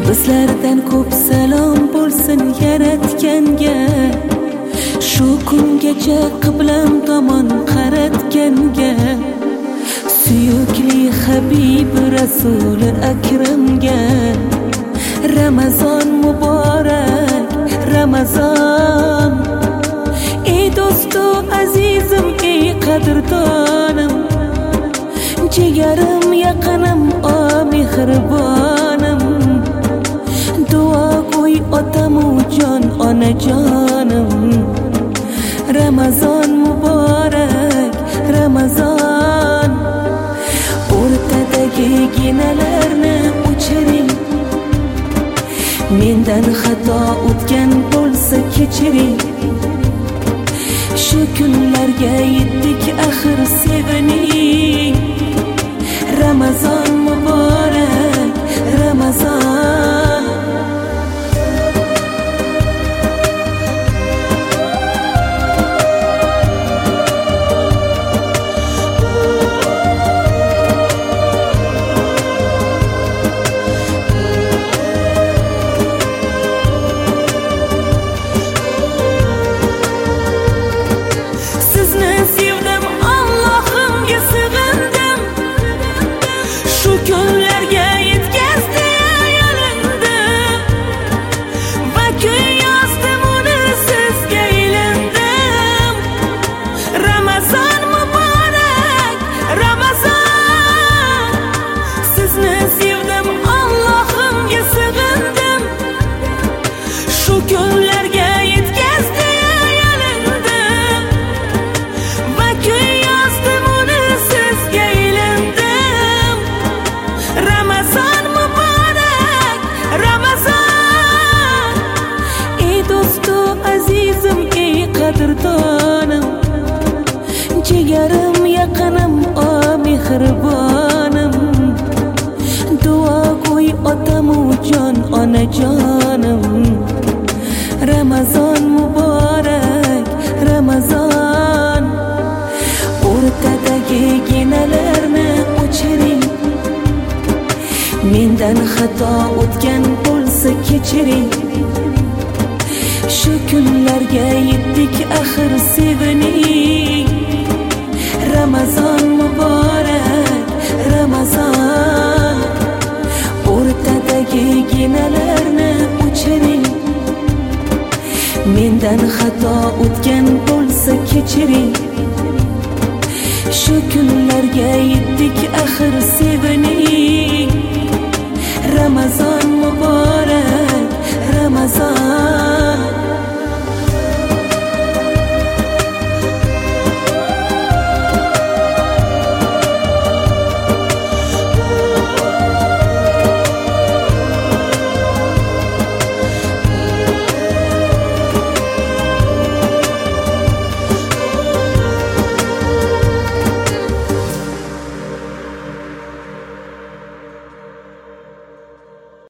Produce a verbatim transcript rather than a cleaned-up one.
Bizlardan ko'p salom bo'lsin yaratganga, shu kungacha qiblam tomon qaratganga, suyukli Habib Rasul Akramga. Ramazon muborak, Ramazon. Ey do'stu azizim, ey qadrdonim, jigarim yaqinim, o mehribonim. Duo qo'y otamu jon, onajonim. Ramazon muborak, Ramazon. O'rtadagi ginalarni o'chiring, mendan xato o'tgan bo'lsa kechiring. Shu kunlarga yetdik axir sevining. Ramazon muborak, Ramazon. Qadrdonim, jigarim yaqinim, o mehribonim. Duo qo'y otamu jon, onajonim. Ramazon muborak, Ramazon. O'rtadagi ginalarni o'chiring, mendan xato o'tgan bo'lsa kechiring. Shu kunlarga yetdik axir sevining. Ramazon muborak, Ramazon. O'rtadagi ginalarni o'chiring, mendan xato o'tgan bo'lsa kechiring. Shu kunlarga yetdik axir sevining.